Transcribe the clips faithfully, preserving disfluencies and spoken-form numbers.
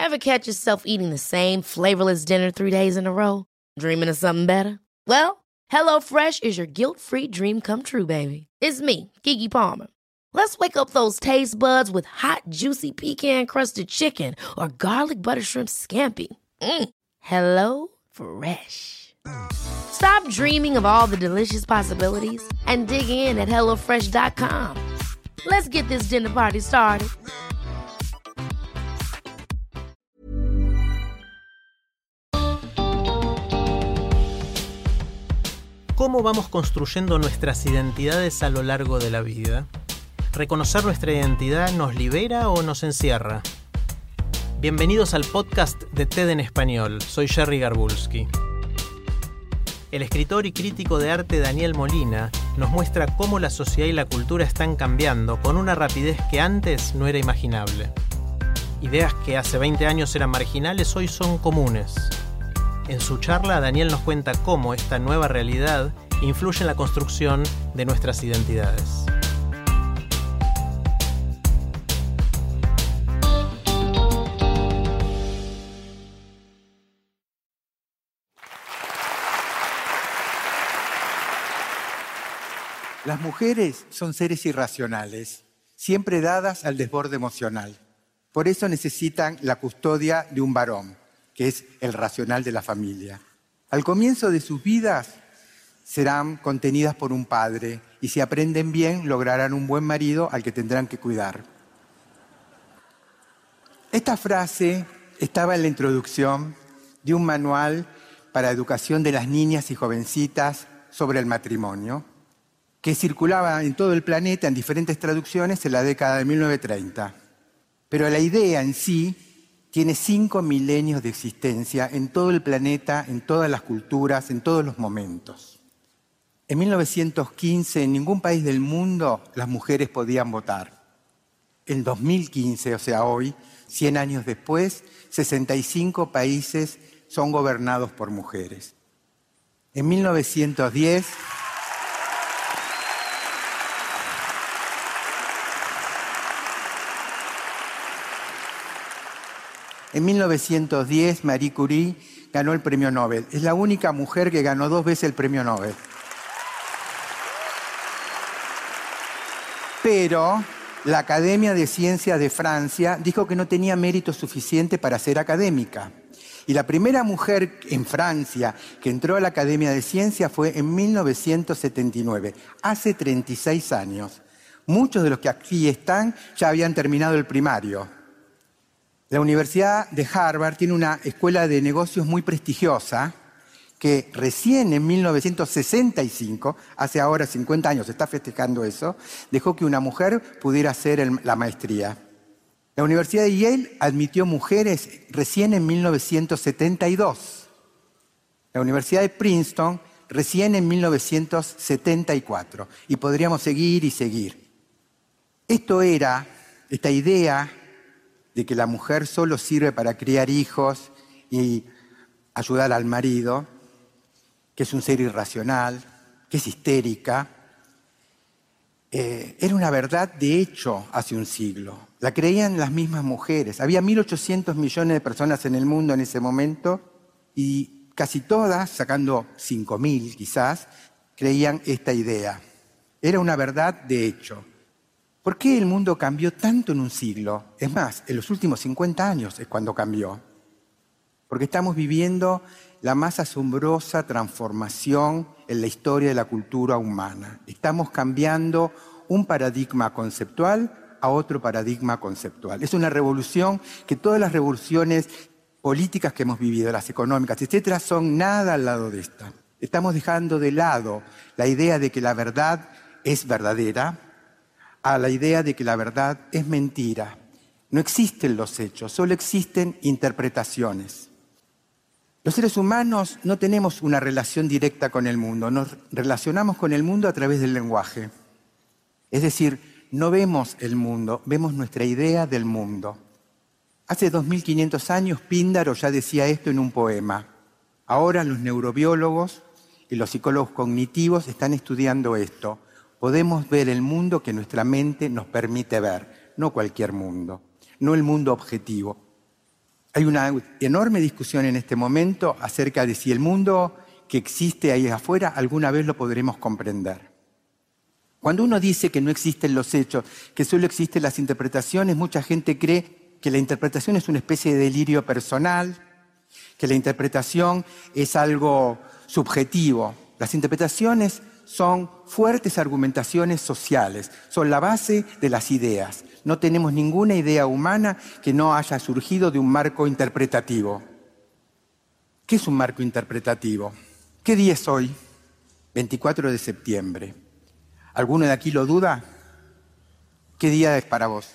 Ever catch yourself eating the same flavorless dinner three days in a row? Dreaming of something better? Well, HelloFresh is your guilt-free dream come true, baby. It's me, Keke Palmer. Let's wake up those taste buds with hot, juicy pecan-crusted chicken or garlic butter shrimp scampi. Mm. Hello Fresh. Stop dreaming of all the delicious possibilities and dig in at hello fresh dot com. Let's get this dinner party started. ¿Cómo vamos construyendo nuestras identidades a lo largo de la vida? ¿Reconocer nuestra identidad nos libera o nos encierra? Bienvenidos al podcast de TED en Español. Soy Jerry Garbulski. El escritor y crítico de arte Daniel Molina nos muestra cómo la sociedad y la cultura están cambiando con una rapidez que antes no era imaginable. Ideas que hace veinte años eran marginales hoy son comunes. En su charla, Daniel nos cuenta cómo esta nueva realidad influye en la construcción de nuestras identidades. Las mujeres son seres irracionales, siempre dadas al desborde emocional. Por eso necesitan la custodia de un varón, que es el racional de la familia. Al comienzo de sus vidas serán contenidas por un padre y si aprenden bien lograrán un buen marido al que tendrán que cuidar. Esta frase estaba en la introducción de un manual para educación de las niñas y jovencitas sobre el matrimonio, que circulaba en todo el planeta en diferentes traducciones en la década de mil novecientos treinta. Pero la idea en sí tiene cinco milenios de existencia en todo el planeta, en todas las culturas, en todos los momentos. En mil novecientos quince, en ningún país del mundo las mujeres podían votar. En dos mil quince, o sea hoy, cien años después, sesenta y cinco países son gobernados por mujeres. En mil novecientos diez... En mil novecientos diez, Marie Curie ganó el premio Nobel. Es la única mujer que ganó dos veces el premio Nobel. Pero la Academia de Ciencias de Francia dijo que no tenía mérito suficiente para ser académica. Y la primera mujer en Francia que entró a la Academia de Ciencias fue en mil novecientos setenta y nueve, hace treinta y seis años. Muchos de los que aquí están ya habían terminado el primario. La Universidad de Harvard tiene una escuela de negocios muy prestigiosa que recién en mil novecientos sesenta y cinco, hace ahora cincuenta años, está festejando eso, dejó que una mujer pudiera hacer el, la maestría. La Universidad de Yale admitió mujeres recién en mil novecientos setenta y dos. La Universidad de Princeton recién en mil novecientos setenta y cuatro. Y podríamos seguir y seguir. Esto era, esta idea de que la mujer solo sirve para criar hijos y ayudar al marido, que es un ser irracional, que es histérica, eh, era una verdad de hecho hace un siglo. La creían las mismas mujeres. Había mil ochocientos millones de personas en el mundo en ese momento y casi todas, sacando cinco mil quizás, creían esta idea. Era una verdad de hecho. ¿Por qué el mundo cambió tanto en un siglo? Es más, en los últimos cincuenta años es cuando cambió. Porque estamos viviendo la más asombrosa transformación en la historia de la cultura humana. Estamos cambiando un paradigma conceptual a otro paradigma conceptual. Es una revolución que todas las revoluciones políticas que hemos vivido, las económicas, etcétera, son nada al lado de esta. Estamos dejando de lado la idea de que la verdad es verdadera, a la idea de que la verdad es mentira. No existen los hechos, solo existen interpretaciones. Los seres humanos no tenemos una relación directa con el mundo, nos relacionamos con el mundo a través del lenguaje. Es decir, no vemos el mundo, vemos nuestra idea del mundo. Hace dos mil quinientos años Píndaro ya decía esto en un poema. Ahora los neurobiólogos y los psicólogos cognitivos están estudiando esto. Podemos ver el mundo que nuestra mente nos permite ver, no cualquier mundo, no el mundo objetivo. Hay una enorme discusión en este momento acerca de si el mundo que existe ahí afuera alguna vez lo podremos comprender. Cuando uno dice que no existen los hechos, que solo existen las interpretaciones, mucha gente cree que la interpretación es una especie de delirio personal, que la interpretación es algo subjetivo. Las interpretaciones son fuertes argumentaciones sociales, son la base de las ideas. No tenemos ninguna idea humana que no haya surgido de un marco interpretativo. ¿Qué es un marco interpretativo? ¿Qué día es hoy? veinticuatro de septiembre. ¿Alguno de aquí lo duda? ¿Qué día es para vos?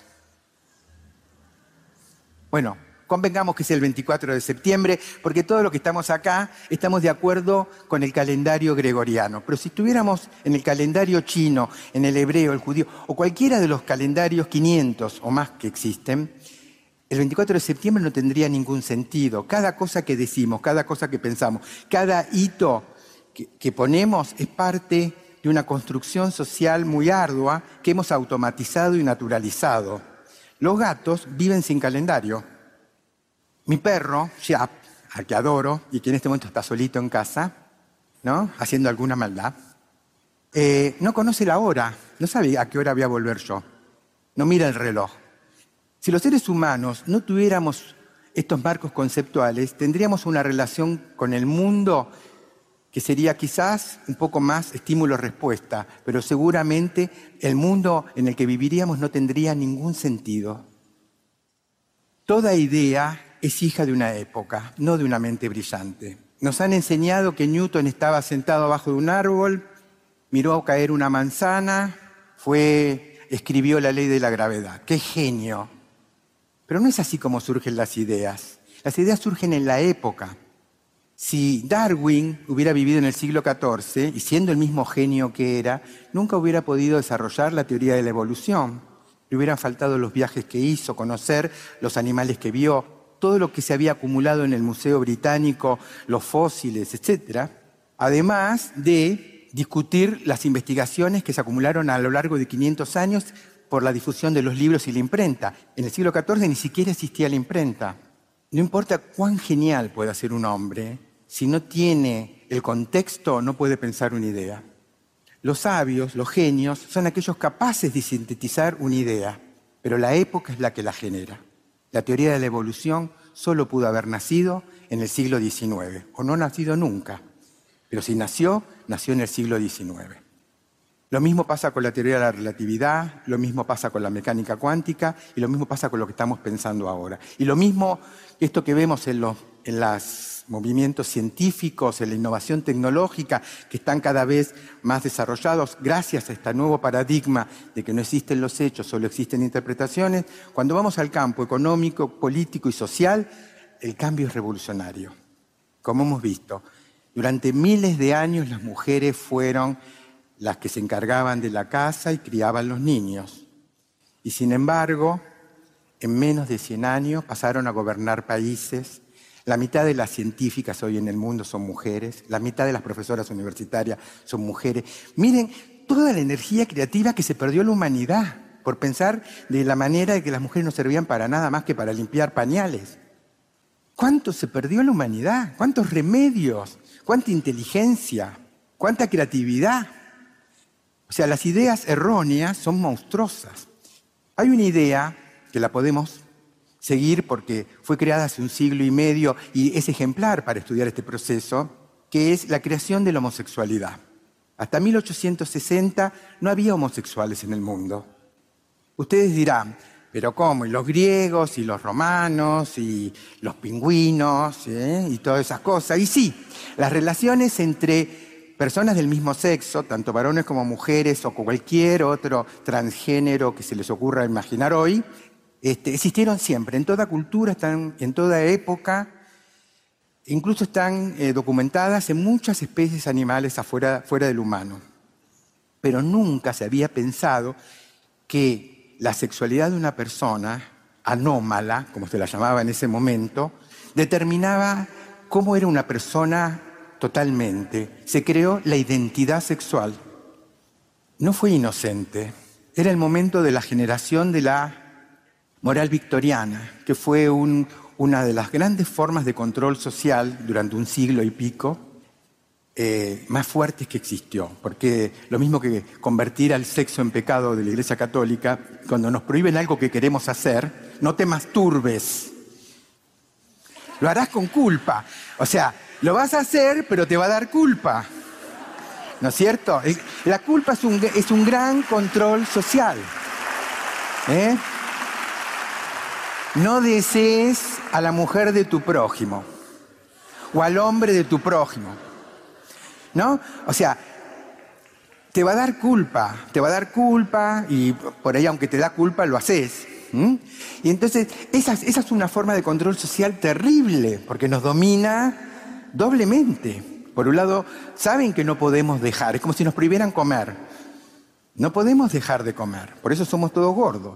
Bueno, convengamos que es el veinticuatro de septiembre, porque todos los que estamos acá estamos de acuerdo con el calendario gregoriano. Pero si estuviéramos en el calendario chino, en el hebreo, el judío, o cualquiera de los calendarios quinientos o más que existen, el veinticuatro de septiembre no tendría ningún sentido. Cada cosa que decimos, cada cosa que pensamos, cada hito que, que ponemos es parte de una construcción social muy ardua que hemos automatizado y naturalizado. Los gatos viven sin calendario. Mi perro, Chiap, al que adoro, y que en este momento está solito en casa, ¿no?, haciendo alguna maldad, eh, no conoce la hora, no sabe a qué hora voy a volver yo, no mira el reloj. Si los seres humanos no tuviéramos estos marcos conceptuales, tendríamos una relación con el mundo que sería quizás un poco más estímulo-respuesta, pero seguramente el mundo en el que viviríamos no tendría ningún sentido. Toda idea es hija de una época, no de una mente brillante. Nos han enseñado que Newton estaba sentado abajo de un árbol, miró caer una manzana, fue, escribió la ley de la gravedad. ¡Qué genio! Pero no es así como surgen las ideas. Las ideas surgen en la época. Si Darwin hubiera vivido en el siglo catorce, y siendo el mismo genio que era, nunca hubiera podido desarrollar la teoría de la evolución. Le hubieran faltado los viajes que hizo, conocer los animales que vio, todo lo que se había acumulado en el Museo Británico, los fósiles, etcétera. Además de discutir las investigaciones que se acumularon a lo largo de quinientos años por la difusión de los libros y la imprenta. En el siglo catorce ni siquiera existía la imprenta. No importa cuán genial pueda ser un hombre, si no tiene el contexto, no puede pensar una idea. Los sabios, los genios, son aquellos capaces de sintetizar una idea, pero la época es la que la genera. La teoría de la evolución solo pudo haber nacido en el siglo diecinueve, o no nacido nunca, pero si nació, nació en el siglo diecinueve. Lo mismo pasa con la teoría de la relatividad, lo mismo pasa con la mecánica cuántica y lo mismo pasa con lo que estamos pensando ahora. Y lo mismo, esto que vemos en los en los movimientos científicos, en la innovación tecnológica, que están cada vez más desarrollados gracias a este nuevo paradigma de que no existen los hechos, solo existen interpretaciones. Cuando vamos al campo económico, político y social, el cambio es revolucionario. Como hemos visto, durante miles de años las mujeres fueron las que se encargaban de la casa y criaban los niños. Y sin embargo, en menos de cien años pasaron a gobernar países. La mitad de las científicas hoy en el mundo son mujeres, la mitad de las profesoras universitarias son mujeres. Miren toda la energía creativa que se perdió en la humanidad por pensar de la manera de que las mujeres no servían para nada más que para limpiar pañales. ¿Cuánto se perdió en la humanidad? ¿Cuántos remedios? ¿Cuánta inteligencia? ¿Cuánta creatividad? O sea, las ideas erróneas son monstruosas. Hay una idea que la podemos seguir porque fue creada hace un siglo y medio y es ejemplar para estudiar este proceso, que es la creación de la homosexualidad. Hasta mil ochocientos sesenta no había homosexuales en el mundo. Ustedes dirán, ¿pero cómo? ¿Y los griegos, y los romanos, y los pingüinos, ¿eh? y todas esas cosas? Y sí, las relaciones entre personas del mismo sexo, tanto varones como mujeres o cualquier otro transgénero que se les ocurra imaginar hoy, este, existieron siempre, en toda cultura, están, en toda época, incluso están eh, documentadas en muchas especies animales afuera, fuera del humano. Pero nunca se había pensado que la sexualidad de una persona anómala, como se la llamaba en ese momento, determinaba cómo era una persona totalmente. Se creó la identidad sexual. No fue inocente. Era el momento de la generación de la moral victoriana, que fue un, una de las grandes formas de control social durante un siglo y pico eh, más fuertes que existió. Porque lo mismo que convertir al sexo en pecado de la Iglesia Católica, cuando nos prohíben algo que queremos hacer, no te masturbes. Lo harás con culpa. O sea, lo vas a hacer, pero te va a dar culpa. ¿No es cierto? La culpa es un, es un gran control social. ¿Eh? No desees a la mujer de tu prójimo o al hombre de tu prójimo, ¿no? O sea, te va a dar culpa, te va a dar culpa y por ahí, aunque te da culpa, lo haces. ¿Mm? Y entonces, esa, esa es una forma de control social terrible, porque nos domina doblemente. Por un lado, saben que no podemos dejar, es como si nos prohibieran comer. No podemos dejar de comer, por eso somos todos gordos.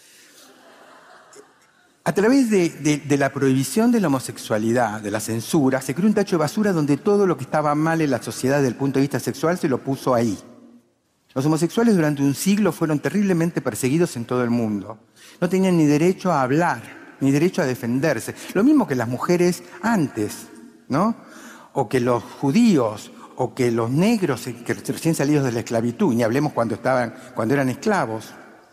A través de, de, de la prohibición de la homosexualidad, de la censura, se creó un tacho de basura donde todo lo que estaba mal en la sociedad desde el punto de vista sexual se lo puso ahí. Los homosexuales durante un siglo fueron terriblemente perseguidos en todo el mundo. No tenían ni derecho a hablar, ni derecho a defenderse. Lo mismo que las mujeres antes, ¿no? O que los judíos, o que los negros que recién salidos de la esclavitud, ni hablemos cuando, estaban, cuando eran esclavos.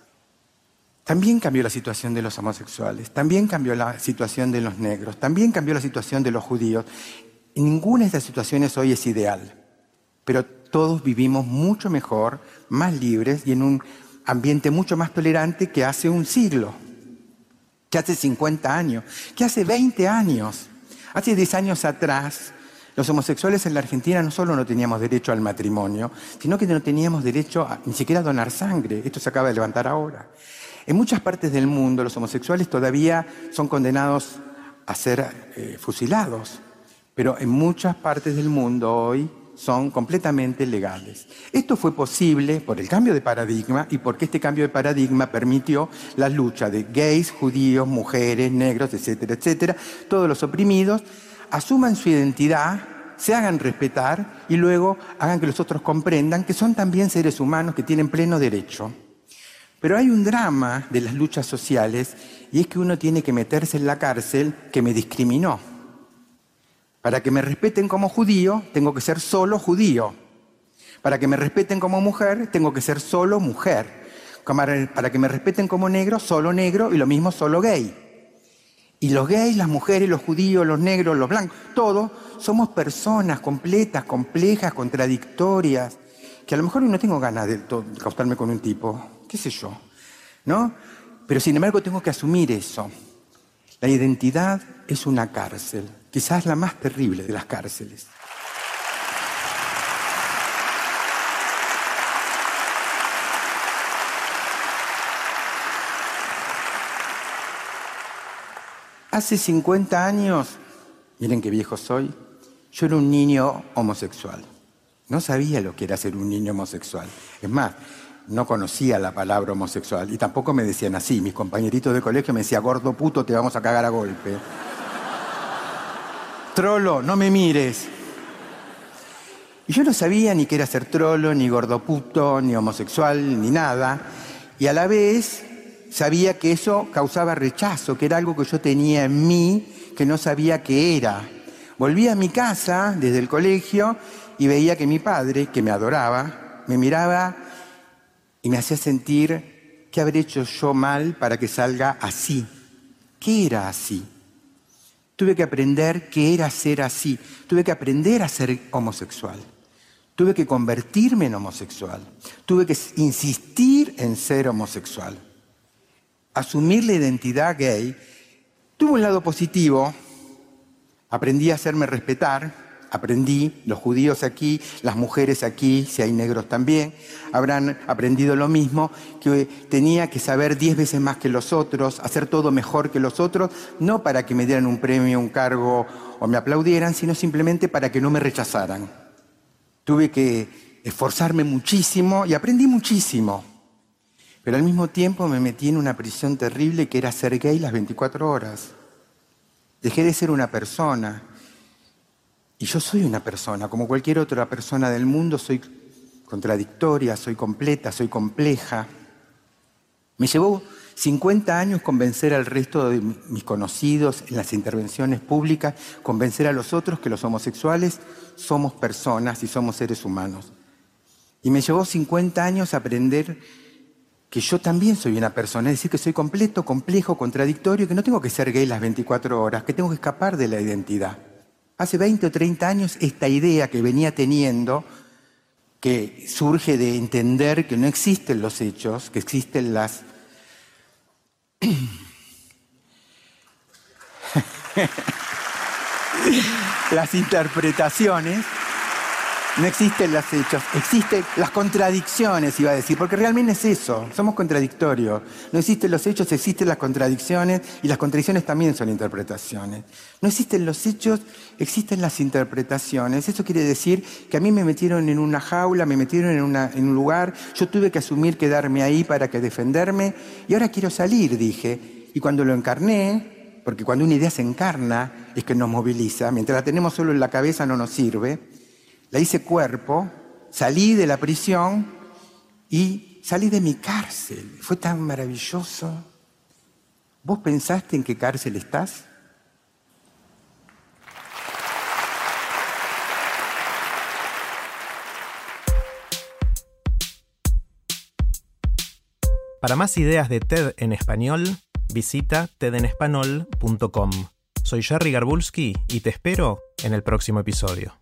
También cambió la situación de los homosexuales, también cambió la situación de los negros, también cambió la situación de los judíos. Y ninguna de estas situaciones hoy es ideal, pero todos vivimos mucho mejor, más libres y en un ambiente mucho más tolerante que hace un siglo, que hace cincuenta años, que hace veinte años. Hace diez años atrás, los homosexuales en la Argentina no solo no teníamos derecho al matrimonio, sino que no teníamos derecho a, ni siquiera a donar sangre. Esto se acaba de levantar ahora. En muchas partes del mundo los homosexuales todavía son condenados a ser eh, fusilados, pero en muchas partes del mundo hoy son completamente legales. Esto fue posible por el cambio de paradigma y porque este cambio de paradigma permitió la lucha de gays, judíos, mujeres, negros, etcétera, etcétera. Todos los oprimidos asuman su identidad, se hagan respetar y luego hagan que los otros comprendan que son también seres humanos que tienen pleno derecho. Pero hay un drama de las luchas sociales y es que uno tiene que meterse en la cárcel que me discriminó. Para que me respeten como judío, tengo que ser solo judío. Para que me respeten como mujer, tengo que ser solo mujer. Para que me respeten como negro, solo negro y lo mismo solo gay. Y los gays, las mujeres, los judíos, los negros, los blancos, todos somos personas completas, complejas, contradictorias, que a lo mejor no tengo ganas de acostarme con un tipo, qué sé yo, ¿no? Pero sin embargo tengo que asumir eso. La identidad es una cárcel, quizás la más terrible de las cárceles. Hace cincuenta años, miren qué viejo soy, yo era un niño homosexual. No sabía lo que era ser un niño homosexual. Es más, no conocía la palabra homosexual y tampoco me decían así. Mis compañeritos de colegio me decían, gordo puto, te vamos a cagar a golpe. Trolo, no me mires. Y yo no sabía ni qué era ser trolo, ni gordo puto, ni homosexual, ni nada. Y a la vez sabía que eso causaba rechazo, que era algo que yo tenía en mí, que no sabía qué era. Volví a mi casa desde el colegio y veía que mi padre, que me adoraba, me miraba y me hacía sentir qué habré hecho yo mal para que salga así. ¿Qué era así? Tuve que aprender qué era ser así. Tuve que aprender a ser homosexual. Tuve que convertirme en homosexual. Tuve que insistir en ser homosexual. Asumir la identidad gay tuvo un lado positivo. Aprendí a hacerme respetar. Aprendí, los judíos aquí, las mujeres aquí, si hay negros también, habrán aprendido lo mismo, que tenía que saber diez veces más que los otros, hacer todo mejor que los otros, no para que me dieran un premio, un cargo o me aplaudieran, sino simplemente para que no me rechazaran. Tuve que esforzarme muchísimo y aprendí muchísimo, pero al mismo tiempo me metí en una prisión terrible que era ser gay las veinticuatro horas. Dejé de ser una persona. Y yo soy una persona, como cualquier otra persona del mundo, soy contradictoria, soy completa, soy compleja. Me llevó cincuenta años convencer al resto de mis conocidos en las intervenciones públicas, convencer a los otros que los homosexuales somos personas y somos seres humanos. Y me llevó cincuenta años aprender que yo también soy una persona, es decir, que soy completo, complejo, contradictorio, que no tengo que ser gay las veinticuatro horas, que tengo que escapar de la identidad. Hace veinte o treinta años esta idea que venía teniendo, que surge de entender que no existen los hechos, que existen las... las interpretaciones, no existen los hechos, existen las contradicciones, iba a decir, porque realmente es eso, somos contradictorios. No existen los hechos, existen las contradicciones, y las contradicciones también son interpretaciones. No existen los hechos, existen las interpretaciones. Eso quiere decir que a mí me metieron en una jaula, me metieron en, una, en un lugar, yo tuve que asumir quedarme ahí para que defenderme, y ahora quiero salir, dije. Y cuando lo encarné, porque cuando una idea se encarna es que nos moviliza, mientras la tenemos solo en la cabeza no nos sirve, la hice cuerpo, salí de la prisión y salí de mi cárcel. Fue tan maravilloso. ¿Vos pensaste en qué cárcel estás? Para más ideas de TED en español, visita ted en español punto com. Soy Jerry Garbulski y te espero en el próximo episodio.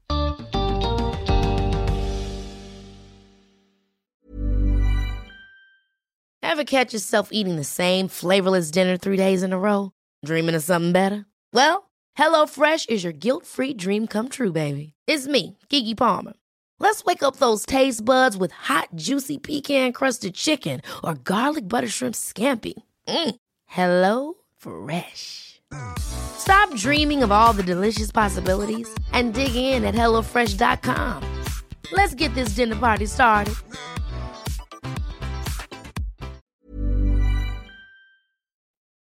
Ever catch yourself eating the same flavorless dinner three days in a row? Dreaming of something better? Well, HelloFresh is your guilt-free dream come true, baby. It's me, Keke Palmer. Let's wake up those taste buds with hot, juicy pecan-crusted chicken or garlic butter shrimp scampi. Mm. Hello Fresh. Stop dreaming of all the delicious possibilities and dig in at hello fresh dot com. Let's get this dinner party started.